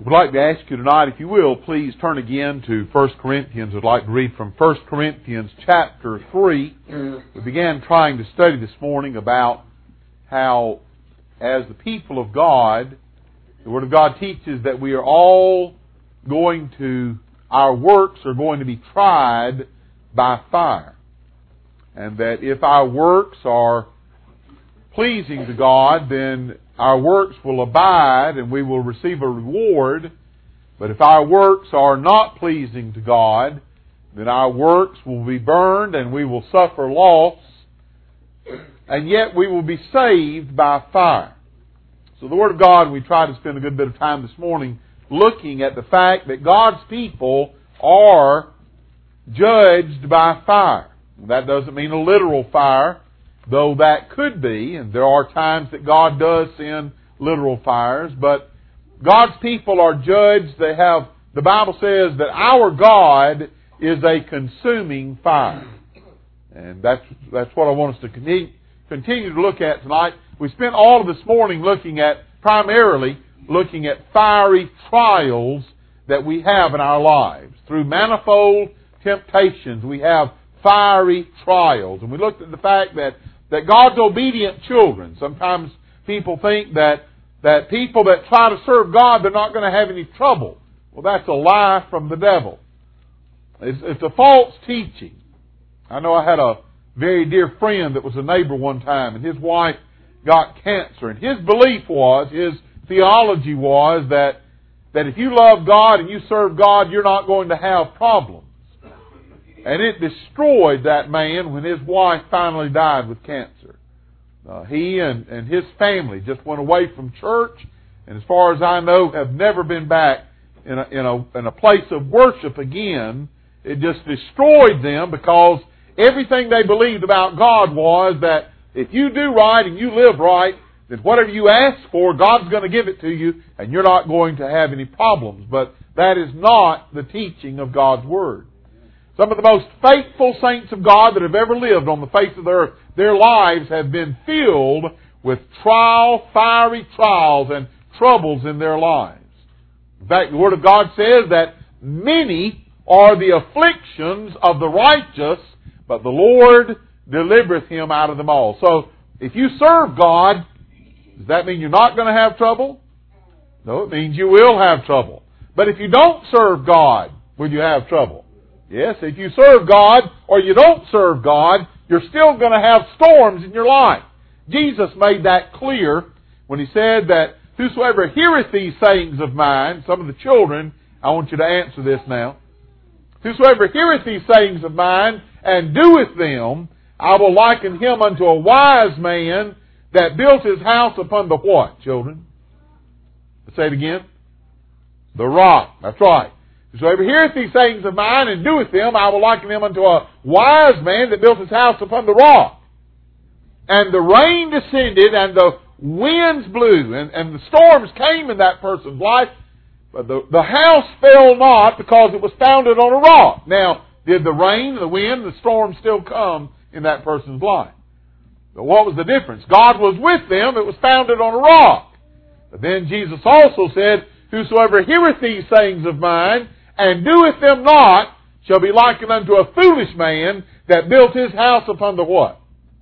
We'd like to ask you tonight, if you will, please turn again to 1 Corinthians. I'd like to read from 1 Corinthians chapter 3. We began trying to study this morning about how, as the people of God, the Word of God teaches that we are all our works are going to be tried by fire. And that if our works are pleasing to God, then our works will abide and we will receive a reward. But if our works are not pleasing to God, then our works will be burned and we will suffer loss, and yet we will be saved by fire. So the Word of God, we try to spend a good bit of time this morning looking at the fact that God's people are judged by fire. That doesn't mean a literal fire, though that could be, and there are times that God does send literal fires, but God's people are judged. The Bible says that our God is a consuming fire. And that's what I want us to continue to look at tonight. We spent all of this morning primarily looking at fiery trials that we have in our lives. Through manifold temptations, we have fiery trials. And we looked at the fact that God's obedient children, sometimes people think that people that try to serve God, they're not going to have any trouble. Well, that's a lie from the devil. It's a false teaching. I know I had a very dear friend that was a neighbor one time, and his wife got cancer. And his belief was, his theology was that if you love God and you serve God, you're not going to have problems. And it destroyed that man when his wife finally died with cancer. He and his family just went away from church, and as far as I know, have never been back in a place of worship again. It just destroyed them, because everything they believed about God was that if you do right and you live right, then whatever you ask for, God's going to give it to you, and you're not going to have any problems. But that is not the teaching of God's Word. Some of the most faithful saints of God that have ever lived on the face of the earth, their lives have been filled with fiery trials and troubles in their lives. In fact, the Word of God says that many are the afflictions of the righteous, but the Lord delivereth him out of them all. So, if you serve God, does that mean you're not going to have trouble? No, it means you will have trouble. But if you don't serve God, will you have trouble? Yes, if you serve God or you don't serve God, you're still going to have storms in your life. Jesus made that clear when He said that whosoever heareth these sayings of mine, some of the children, I want you to answer this now. Whosoever heareth these sayings of mine and doeth them, I will liken him unto a wise man that built his house upon the what, children? Say it again. The rock. That's right. Whosoever heareth these sayings of mine and doeth them, I will liken him unto a wise man that built his house upon the rock. And the rain descended, and the winds blew, and the storms came in that person's life, but the house fell not, because it was founded on a rock. Now, did the rain, the wind, the storm still come in that person's life? But what was the difference? God was with them. It was founded on a rock. But then Jesus also said, whosoever heareth these sayings of mine and doeth them not shall be likened unto a foolish man that built his house upon the what?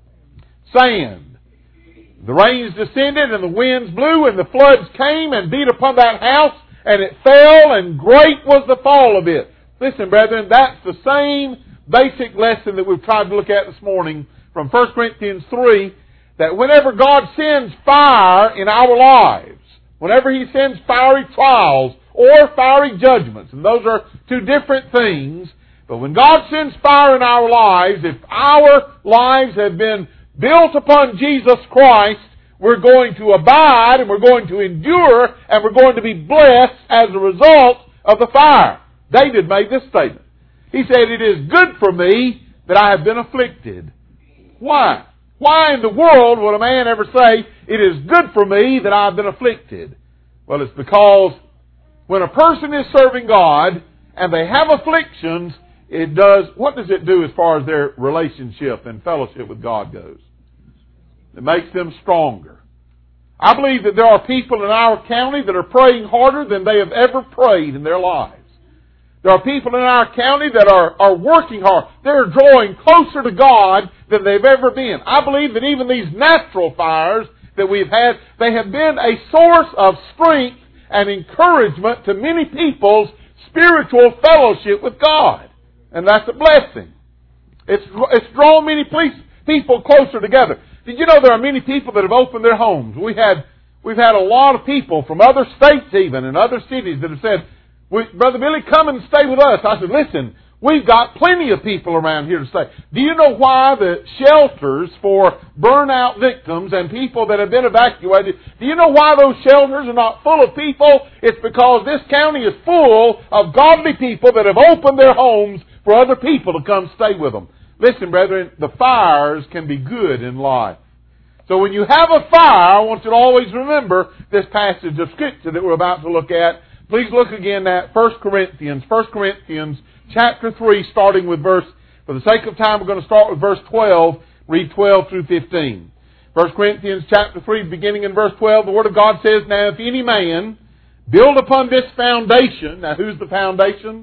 Sand. The rains descended and the winds blew and the floods came and beat upon that house, and it fell, and great was the fall of it. Listen, brethren, that's the same basic lesson that we've tried to look at this morning from 1 Corinthians 3, that whenever God sends fire in our lives, whenever He sends fiery trials or fiery judgments, and those are two different things, but when God sends fire in our lives, if our lives have been built upon Jesus Christ, we're going to abide, and we're going to endure, and we're going to be blessed as a result of the fire. David made this statement. He said, it is good for me that I have been afflicted. Why? Why in the world would a man ever say, it is good for me that I have been afflicted? Well, it's because when a person is serving God and they have afflictions, what does it do as far as their relationship and fellowship with God goes? It makes them stronger. I believe that there are people in our county that are praying harder than they have ever prayed in their lives. There are people in our county that are working hard. They're drawing closer to God than they've ever been. I believe that even these natural fires that we've had, they have been a source of strength and encouragement to many people's spiritual fellowship with God. And that's a blessing. It's drawn many people closer together. Did you know there are many people that have opened their homes? We've had a lot of people from other states even and other cities that have said, Brother Billy, come and stay with us. I said, listen, we've got plenty of people around here to stay. Do you know why the shelters for burnout victims and people that have been evacuated, do you know why those shelters are not full of people? It's because this county is full of godly people that have opened their homes for other people to come stay with them. Listen, brethren, the fires can be good in life. So when you have a fire, I want you to always remember this passage of Scripture that we're about to look at. Please look again at 1 Corinthians chapter 3, starting with verse, for the sake of time, we're going to start with verse 12, read 12 through 15. 1 Corinthians chapter 3, beginning in verse 12, the Word of God says, Now if any man build upon this foundation, now who's the foundation?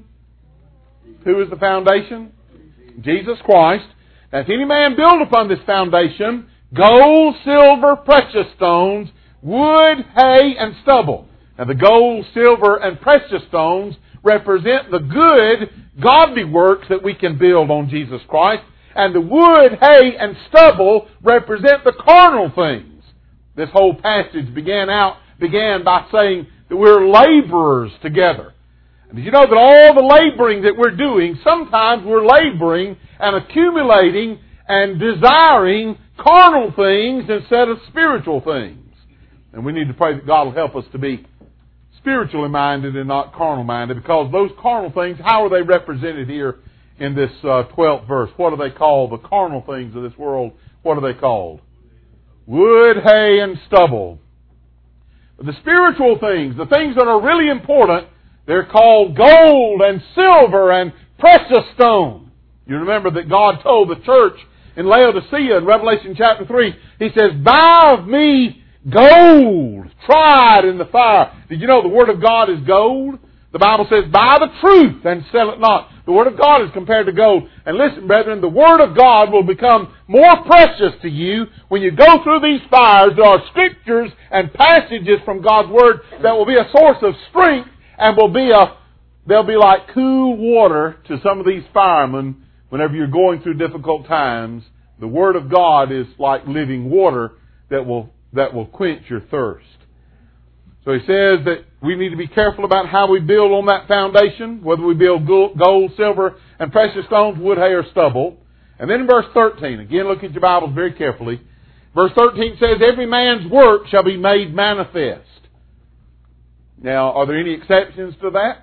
Who is the foundation? Jesus Christ. Now if any man build upon this foundation, gold, silver, precious stones, wood, hay, and stubble. Now the gold, silver, and precious stones represent the good, godly works that we can build on Jesus Christ. And the wood, hay, and stubble represent the carnal things. This whole passage began by saying that we're laborers together. And did you know that all the laboring that we're doing, sometimes we're laboring and accumulating and desiring carnal things instead of spiritual things. And we need to pray that God will help us to be spiritually minded and not carnal minded, because those carnal things, how are they represented here in this 12th verse? What are they called? The carnal things of this world, what are they called? Wood, hay, and stubble. The spiritual things, the things that are really important, they're called gold and silver and precious stone. You remember that God told the church in Laodicea in Revelation chapter 3, He says, Buy of me gold, tried in the fire. Did you know the Word of God is gold? The Bible says, Buy the truth and sell it not. The Word of God is compared to gold. And listen, brethren, the Word of God will become more precious to you when you go through these fires. There are scriptures and passages from God's Word that will be a source of strength and they'll be like cool water to some of these firemen whenever you're going through difficult times. The Word of God is like living water that will quench your thirst. So he says that we need to be careful about how we build on that foundation, whether we build gold, silver, and precious stones, wood, hay, or stubble. And then in verse 13, again look at your Bibles very carefully. Verse 13 says, Every man's work shall be made manifest. Now, are there any exceptions to that?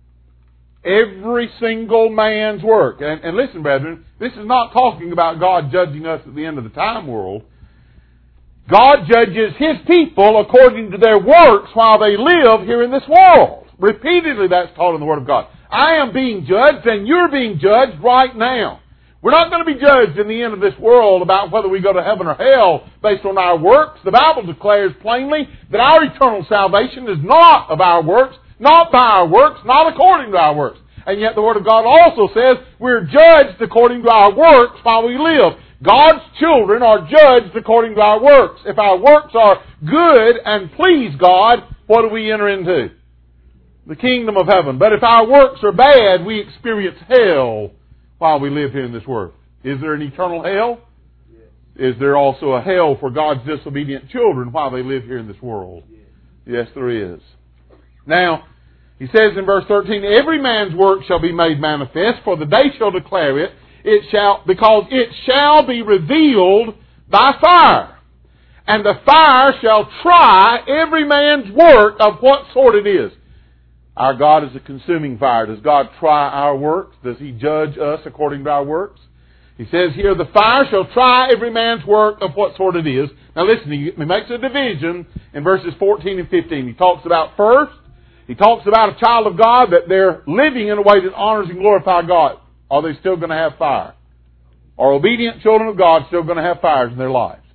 Every single man's work. And listen, brethren, this is not talking about God judging us at the end of the time world. God judges His people according to their works while they live here in this world. Repeatedly that's taught in the Word of God. I am being judged and you're being judged right now. We're not going to be judged in the end of this world about whether we go to heaven or hell based on our works. The Bible declares plainly that our eternal salvation is not of our works, not by our works, not according to our works. And yet the Word of God also says we're judged according to our works while we live. God's children are judged according to our works. If our works are good and please God, what do we enter into? The kingdom of heaven. But if our works are bad, we experience hell while we live here in this world. Is there an eternal hell? Yes. Is there also a hell for God's disobedient children while they live here in this world? Yes, there is. Now, he says in verse 13, Every man's work shall be made manifest, for the day shall declare it, because it shall be revealed by fire. And the fire shall try every man's work of what sort it is. Our God is a consuming fire. Does God try our works? Does He judge us according to our works? He says here, the fire shall try every man's work of what sort it is. Now listen, he makes a division in verses 14 and 15. He talks about he talks about a child of God, that they're living in a way that honors and glorifies God. Are they still going to have fire? Are obedient children of God still going to have fires in their lives?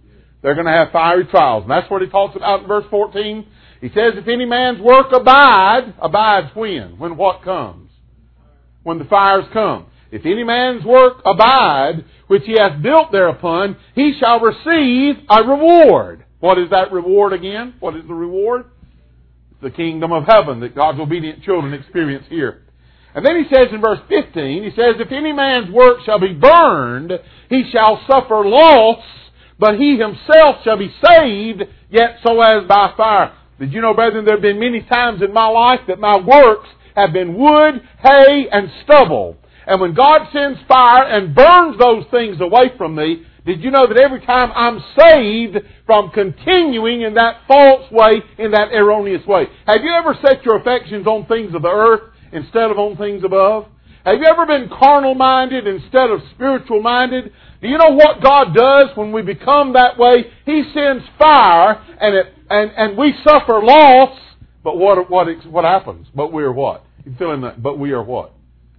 They're going to have fiery trials. And that's what he talks about in verse 14. He says, if any man's work abides when? When what comes? When the fires come. If any man's work abide, which he hath built thereupon, he shall receive a reward. What is that reward again? What is the reward? The kingdom of heaven that God's obedient children experience here. And then he says in verse 15, he says, if any man's work shall be burned, he shall suffer loss, but he himself shall be saved, yet so as by fire. Did you know, brethren, there have been many times in my life that my works have been wood, hay, and stubble. And when God sends fire and burns those things away from me, did you know that every time I'm saved from continuing in that false way, in that erroneous way? Have you ever set your affections on things of the earth instead of on things above? Have you ever been carnal-minded instead of spiritual-minded? Do you know what God does when we become that way? He sends fire, and we suffer loss. But what happens? But we are what? You fill in that. But we are what?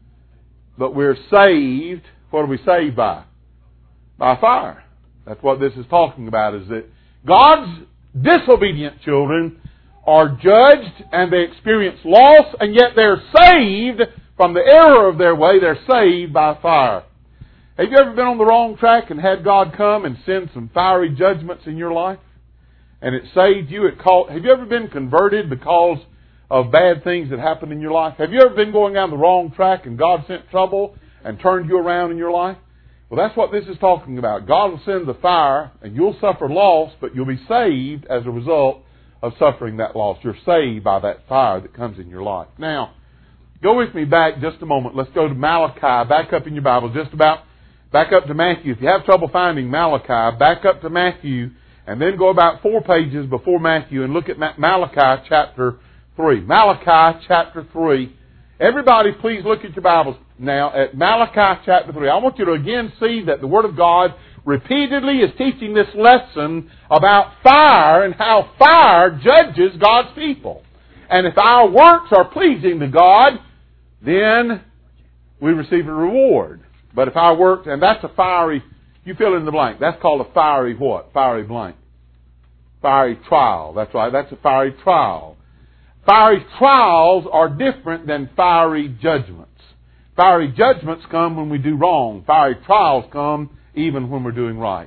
But we're saved. What are we saved by? By fire. That's what this is talking about, is that God's disobedient children are judged and they experience loss, and yet they're saved from the error of their way. They're saved by fire. Have you ever been on the wrong track and had God come and send some fiery judgments in your life? And it saved you? Have you ever been converted because of bad things that happened in your life? Have you ever been going down the wrong track and God sent trouble and turned you around in your life? Well, that's what this is talking about. God will send the fire and you'll suffer loss, but you'll be saved as a result of suffering that loss. You're saved by that fire that comes in your life. Now, go with me back just a moment. Let's go to Malachi. Back up in your Bible, back up to Matthew. If you have trouble finding Malachi, back up to Matthew and then go about 4 pages before Matthew and look at Malachi chapter 3. Malachi chapter 3. Everybody, please look at your Bibles now at Malachi chapter 3. I want you to again see that the Word of God repeatedly is teaching this lesson about fire and how fire judges God's people. And if our works are pleasing to God, then we receive a reward. But if our works, and that's a fiery, you fill in the blank. That's called a fiery what? Fiery blank. Fiery trial. That's right. That's a fiery trial. Fiery trials are different than fiery judgments. Fiery judgments come when we do wrong. Fiery trials come even when we're doing right.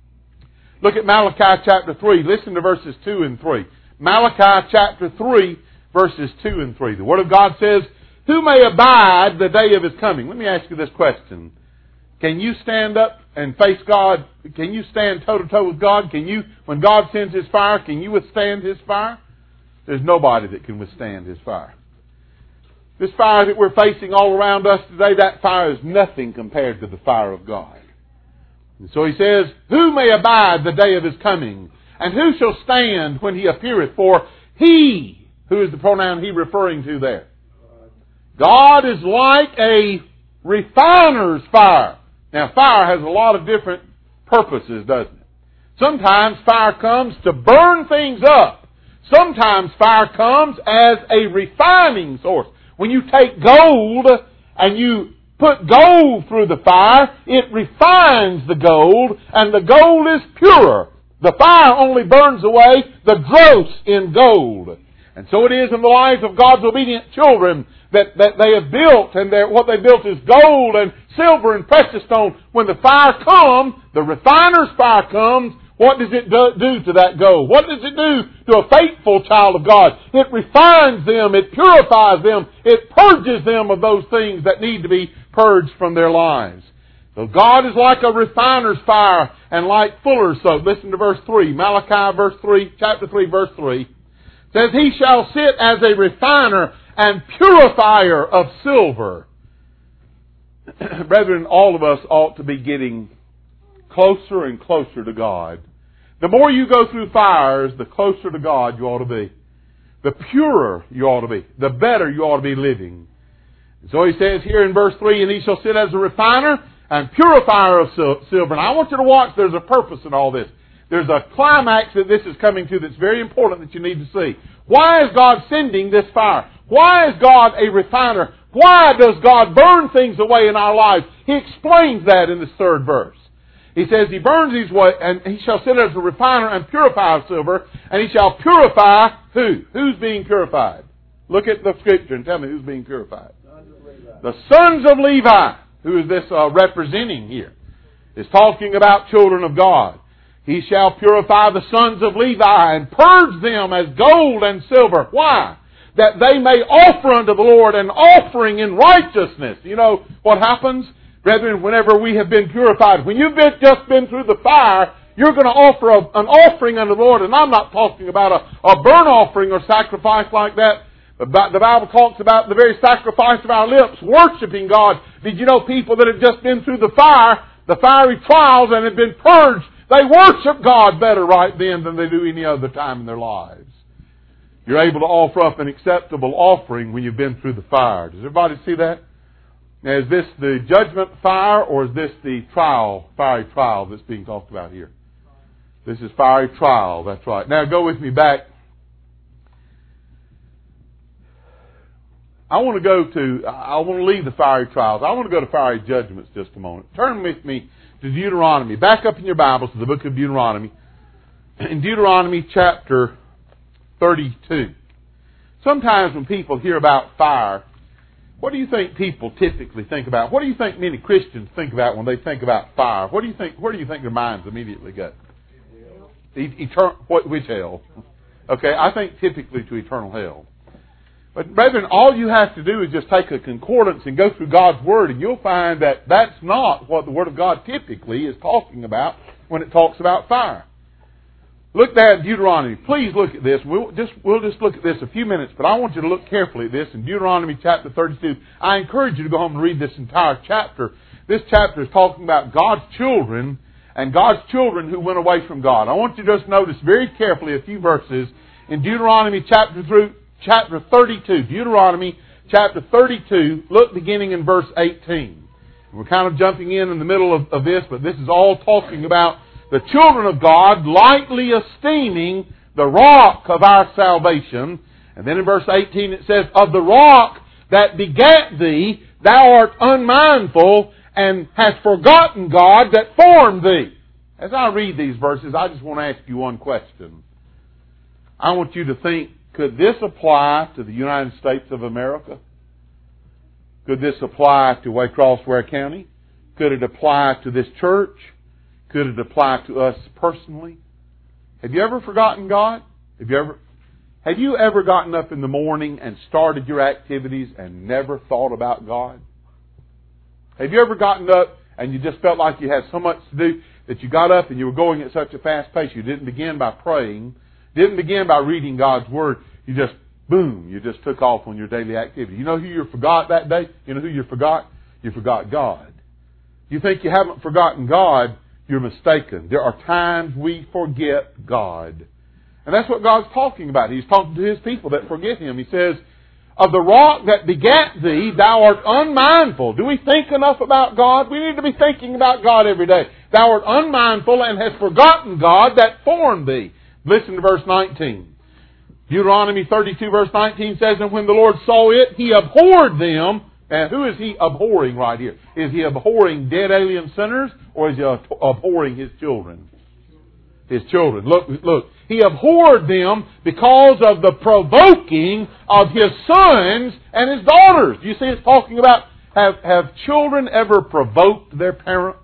Look at Malachi chapter 3. Listen to verses 2 and 3. Malachi chapter 3, verses 2 and 3. The Word of God says, who may abide the day of His coming? Let me ask you this question. Can you stand up and face God? Can you stand toe-to-toe with God? When God sends His fire, can you withstand His fire? There's nobody that can withstand His fire. This fire that we're facing all around us today, that fire is nothing compared to the fire of God. And so He says, who may abide the day of His coming? And who shall stand when He appeareth? For He, who is the pronoun He referring to there? God is like a refiner's fire. Now, fire has a lot of different purposes, doesn't it? Sometimes fire comes to burn things up. Sometimes fire comes as a refining source. When you take gold and you put gold through the fire, it refines the gold, and the gold is pure. The fire only burns away the dross in gold. And so it is in the lives of God's obedient children that they have built, and what they built is gold and silver and precious stone. When the fire comes, the refiner's fire comes, what does it do to that gold? What does it do to a faithful child of God? It refines them, it purifies them, it purges them of those things that need to be purged from their lives. So God is like a refiner's fire and like fuller's soap. Listen to verse 3, Malachi chapter 3, verse 3. It says, He shall sit as a refiner and purifier of silver. Brethren, all of us ought to be getting closer and closer to God. The more you go through fires, the closer to God you ought to be. The purer you ought to be. The better you ought to be living. So He says here in verse 3, and He shall sit as a refiner and purifier of silver. And I want you to watch, there's a purpose in all this. There's a climax that this is coming to that's very important that you need to see. Why is God sending this fire? Why is God a refiner? Why does God burn things away in our lives? He explains that in this third verse. He says He burns His way, and He shall sit as a refiner and purifier of silver, and He shall purify who? Who's being purified? Look at the Scripture and tell me who's being purified. The sons of Levi. Who is this representing here? It's talking about children of God. He shall purify the sons of Levi and purge them as gold and silver. Why? That they may offer unto the Lord an offering in righteousness. You know what happens? Brethren, whenever we have been purified, when you've just been through the fire, you're going to offer an offering unto the Lord. And I'm not talking about a burnt offering or sacrifice like that. But the Bible talks about the very sacrifice of our lips, worshiping God. Did you know people that have just been through the fiery trials, and have been purged, they worship God better right then than they do any other time in their lives. You're able to offer up an acceptable offering when you've been through the fire. Does everybody see that? Now, is this the judgment fire, or is this the fiery trial that's being talked about here? This is fiery trial, that's right. Now go with me back. I want to leave the fiery trials. I want to go to fiery judgments just a moment. Turn with me to Deuteronomy. Back up in your Bibles to the book of Deuteronomy. In Deuteronomy chapter 32. Sometimes when people hear about fire, what do you think people typically think about? What do you think many Christians think about when they think about fire? Where do you think their minds immediately go? Which hell? Okay, I think typically to eternal hell. But brethren, all you have to do is just take a concordance and go through God's Word, and you'll find that that's not what the Word of God typically is talking about when it talks about fire. Look there at Deuteronomy. Please look at this. We'll just look at this a few minutes, but I want you to look carefully at this in Deuteronomy chapter 32. I encourage you to go home and read this entire chapter. This chapter is talking about God's children and God's children who went away from God. I want you to just notice very carefully a few verses in Deuteronomy chapter 32. Deuteronomy chapter 32, look beginning in verse 18. We're kind of jumping in the middle of this, but this is all talking about the children of God lightly esteeming the rock of our salvation. And then in verse 18 it says, of the rock that begat thee, thou art unmindful and hast forgotten God that formed thee. As I read these verses, I just want to ask you one question. I want you to think, could this apply to the United States of America? Could this apply to Waycross Ware County? Could it apply to this church? Could it apply to us personally? Have you ever forgotten God? Have you ever gotten up in the morning and started your activities and never thought about God? Have you ever gotten up and you just felt like you had so much to do that you got up and you were going at such a fast pace, you didn't begin by praying, didn't begin by reading God's Word, you just took off on your daily activity. You know who you forgot that day? You know who you forgot? You forgot God. You think you haven't forgotten God, you're mistaken. There are times we forget God. And that's what God's talking about. He's talking to His people that forget Him. He says, of the rock that begat thee, thou art unmindful. Do we think enough about God? We need to be thinking about God every day. Thou art unmindful and hast forgotten God that formed thee. Listen to verse 19. Deuteronomy 32 verse 19 says, and when the Lord saw it, He abhorred them. And who is He abhorring right here? Is He abhorring dead alien sinners, or is He abhorring His children? His children. Look. He abhorred them because of the provoking of His sons and His daughters. You see, it's talking about, have children ever provoked their parents?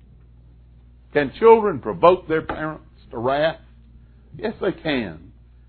Can children provoke their parents to wrath? Yes, they can.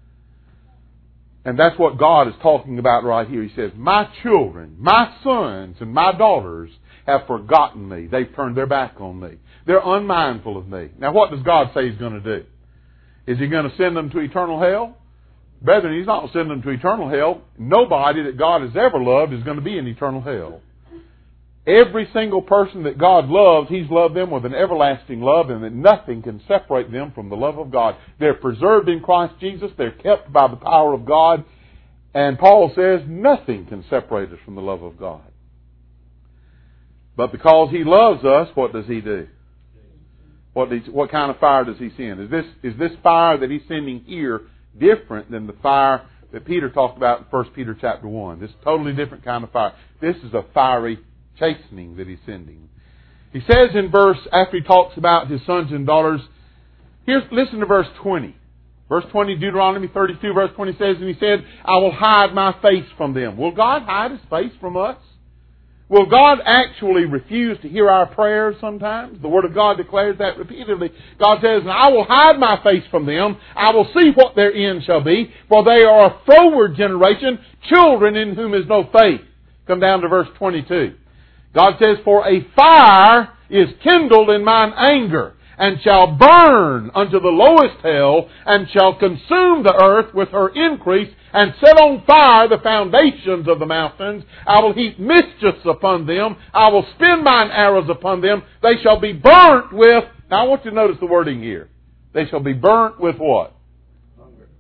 And that's what God is talking about right here. He says, my children, my sons, and my daughters have forgotten me. They've turned their back on me. They're unmindful of me. Now, what does God say He's going to do? Is He going to send them to eternal hell? Brethren, He's not going to send them to eternal hell. Nobody that God has ever loved is going to be in eternal hell. Every single person that God loves, He's loved them with an everlasting love, and that nothing can separate them from the love of God. They're preserved in Christ Jesus. They're kept by the power of God. And Paul says nothing can separate us from the love of God. But because He loves us, what does He do? What kind of fire does He send? Is this fire that He's sending here different than the fire that Peter talked about in 1 Peter chapter 1? This is a totally different kind of fire. This is a fiery chastening that He's sending. He says in verse, after he talks about his sons and daughters, listen to verse 20. Verse 20, Deuteronomy 32, verse 20 says, and he said, I will hide my face from them. Will God hide his face from us? Will God actually refuse to hear our prayers sometimes? The Word of God declares that repeatedly. God says, I will hide my face from them. I will see what their end shall be. For they are a froward generation, children in whom is no faith. Come down to verse 22. God says, for a fire is kindled in mine anger, and shall burn unto the lowest hell, and shall consume the earth with her increase, and set on fire the foundations of the mountains. I will heap mischiefs upon them. I will spin mine arrows upon them. They shall be burnt with... Now I want you to notice the wording here. They shall be burnt with what? Hunger.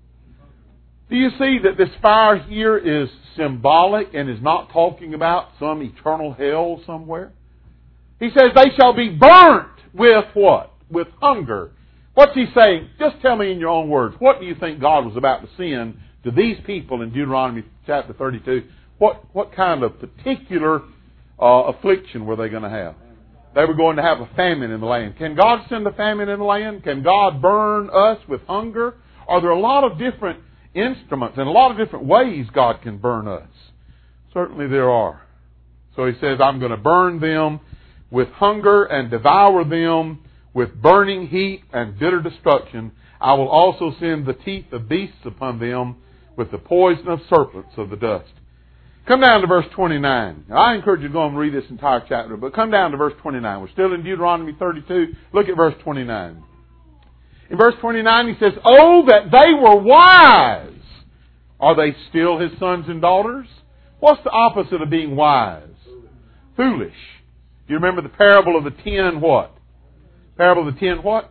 Do you see that this fire here is symbolic and is not talking about some eternal hell somewhere? He says they shall be burnt with what? With hunger. What's he saying? Just tell me in your own words. What do you think God was about to send to these people in Deuteronomy chapter 32? What kind of particular affliction were they going to have? They were going to have a famine in the land. Can God send a famine in the land? Can God burn us with hunger? Are there a lot of different instruments and a lot of different ways God can burn us? Certainly there are. So he says, I'm going to burn them with hunger and devour them with burning heat and bitter destruction. I will also send the teeth of beasts upon them with the poison of serpents of the dust. Come down to verse 29. Now, I encourage you to go and read this entire chapter, but come down to verse 29. We're still in Deuteronomy 32. Look at verse 29. In verse 29 he says, oh, that they were wise! Are they still his sons and daughters? What's the opposite of being wise? Foolish. Do you remember the parable of the 10 what? Parable of the 10 what?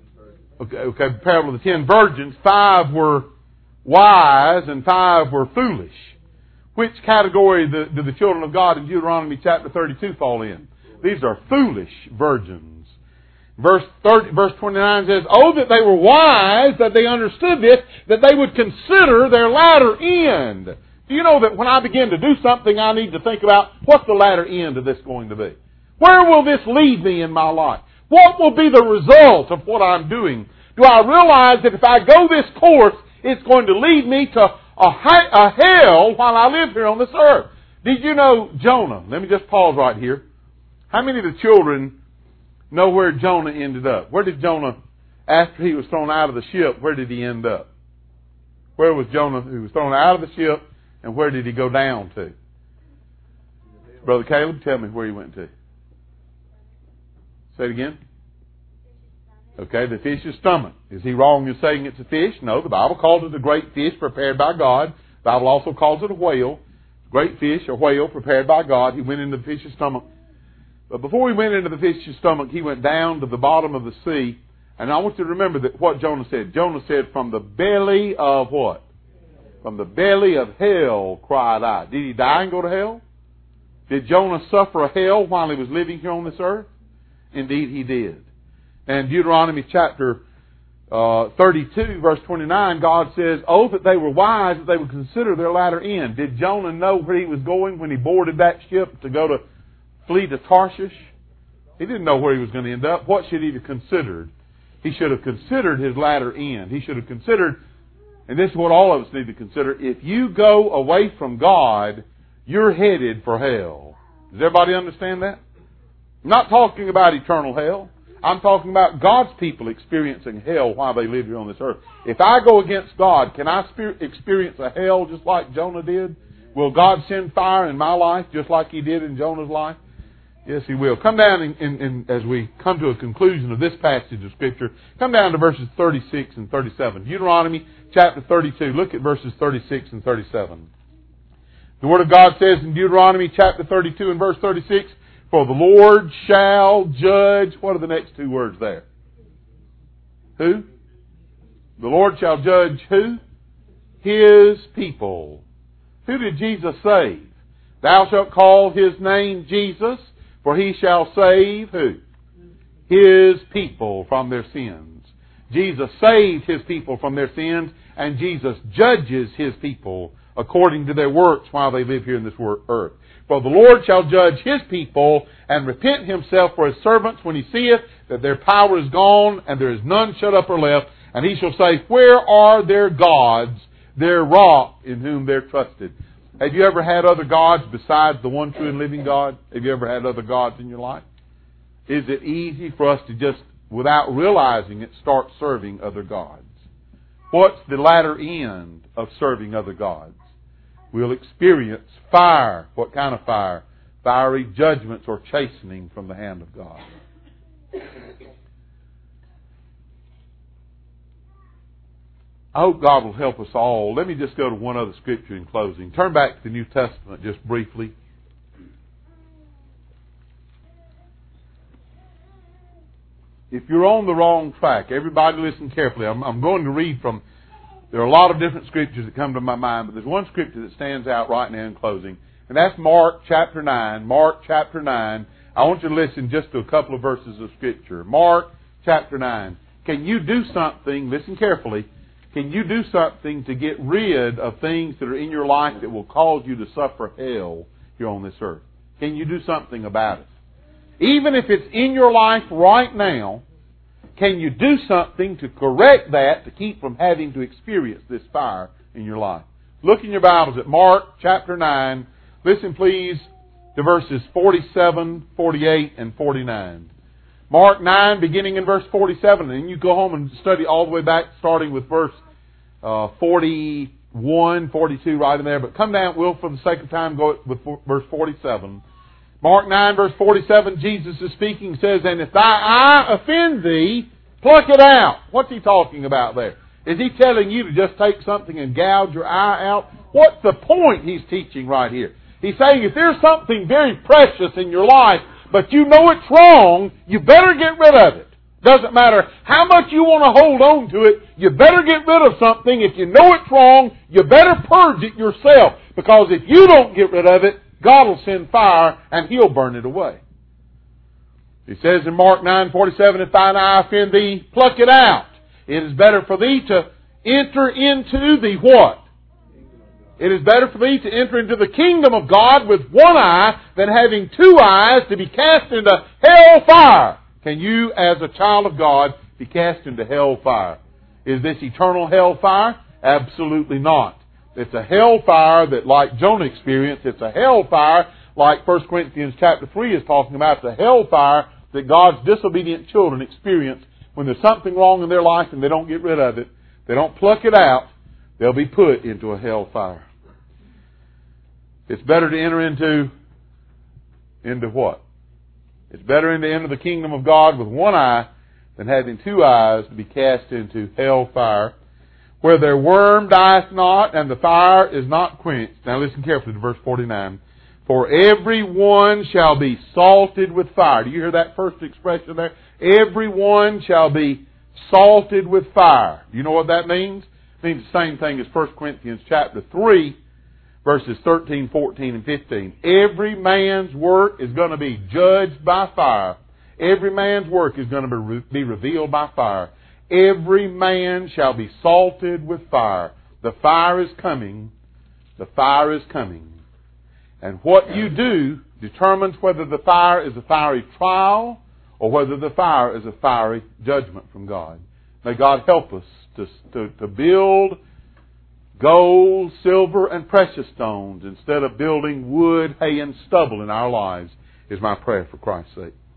Okay, parable of the 10 virgins. 5 were wise and 5 were foolish. Which category do the children of God in Deuteronomy chapter 32 fall in? These are foolish virgins. Verse 29 says, oh, that they were wise, that they understood this, that they would consider their latter end. Do you know that when I begin to do something, I need to think about what's the latter end of this going to be? Where will this lead me in my life? What will be the result of what I'm doing? Do I realize that if I go this course, it's going to lead me to a hell while I live here on this earth? Did you know Jonah? Let me just pause right here. How many of the children know where Jonah ended up? Where did Jonah, after he was thrown out of the ship, where did he end up? Where was Jonah who was thrown out of the ship, and where did he go down to? Brother Caleb, tell me where he went to. Say it again. Okay, the fish's stomach. Is he wrong in saying it's a fish? No, the Bible calls it a great fish prepared by God. The Bible also calls it a whale. Great fish, a whale prepared by God. He went into the fish's stomach. But before he went into the fish's stomach, he went down to the bottom of the sea. And I want you to remember that what Jonah said. Jonah said, from the belly of what? From the belly of hell cried I. Did he die and go to hell? Did Jonah suffer a hell while he was living here on this earth? Indeed he did. And Deuteronomy chapter 32, verse 29, God says, oh, that they were wise, that they would consider their latter end. Did Jonah know where he was going when he boarded that ship to flee to Tarshish? He didn't know where he was going to end up. What should he have considered? He should have considered his latter end. He should have considered, and this is what all of us need to consider, if you go away from God, you're headed for hell. Does everybody understand that? I'm not talking about eternal hell. I'm talking about God's people experiencing hell while they live here on this earth. If I go against God, can I experience a hell just like Jonah did? Will God send fire in my life just like He did in Jonah's life? Yes, He will. Come down as we come to a conclusion of this passage of Scripture, come down to verses 36 and 37. Deuteronomy chapter 32. Look at verses 36 and 37. The Word of God says in Deuteronomy chapter 32 and verse 36, for the Lord shall judge. What are the next two words there? Who? The Lord shall judge who? His people. Who did Jesus save? Thou shalt call His name Jesus, for He shall save who? His people from their sins. Jesus saved His people from their sins, and Jesus judges His people according to their works while they live here in this earth. For the Lord shall judge his people, and repent himself for his servants when he seeth that their power is gone, and there is none shut up or left. And he shall say, Where are their gods, their rock in whom they're trusted? Have you ever had other gods besides the one true and living God? Have you ever had other gods in your life? Is it easy for us to just, without realizing it, start serving other gods? What's the latter end of serving other gods? We'll experience fire. What kind of fire? Fiery judgments or chastening from the hand of God. I hope God will help us all. Let me just go to one other scripture in closing. Turn back to the New Testament just briefly. If you're on the wrong track, everybody listen carefully. I'm going to read from, there are a lot of different scriptures that come to my mind, but there's one scripture that stands out right now in closing, and that's Mark chapter 9. Mark chapter 9. I want you to listen just to a couple of verses of scripture. Mark chapter 9. Can you do something, listen carefully, can you do something to get rid of things that are in your life that will cause you to suffer hell here on this earth? Can you do something about it? Even if it's in your life right now, can you do something to correct that, to keep from having to experience this fire in your life? Look in your Bibles at Mark chapter 9. Listen please to verses 47, 48, and 49. Mark 9, beginning in verse 47, and you go home and study all the way back, starting with verse 41, 42, right in there. But come down, we'll, for the sake of time, go with verse 47. Mark 9, verse 47, Jesus is speaking, says, And if thy eye offend thee, pluck it out. What's he talking about there? Is he telling you to just take something and gouge your eye out? What's the point he's teaching right here? He's saying if there's something very precious in your life, but you know it's wrong, you better get rid of it. Doesn't matter how much you want to hold on to it, you better get rid of something. If you know it's wrong, you better purge it yourself. Because if you don't get rid of it, God will send fire and He'll burn it away. He says in Mark 9:47, If thine eye offend thee, pluck it out. It is better for thee to enter into the what? It is better for thee to enter into the kingdom of God with one eye than having two eyes to be cast into hell fire. Can you, as a child of God, be cast into hell fire? Is this eternal hell fire? Absolutely not. It's a hell fire that, like Jonah experienced, it's a hell fire like 1 Corinthians chapter 3 is talking about. It's a hell fire that God's disobedient children experience when there's something wrong in their life and they don't get rid of it. They don't pluck it out. They'll be put into a hell fire. It's better to enter into what? It's better to enter the kingdom of God with one eye than having two eyes to be cast into hell fire, where their worm dieth not and the fire is not quenched. Now listen carefully to verse 49. For every one shall be salted with fire. Do you hear that first expression there? Every one shall be salted with fire. Do you know what that means? It means the same thing as 1 Corinthians chapter 3, verses 13, 14, and 15. Every man's work is going to be judged by fire. Every man's work is going to be revealed by fire. Every man shall be salted with fire. The fire is coming. The fire is coming. And what you do determines whether the fire is a fiery trial or whether the fire is a fiery judgment from God. May God help us to build gold, silver, and precious stones instead of building wood, hay, and stubble in our lives, is my prayer for Christ's sake.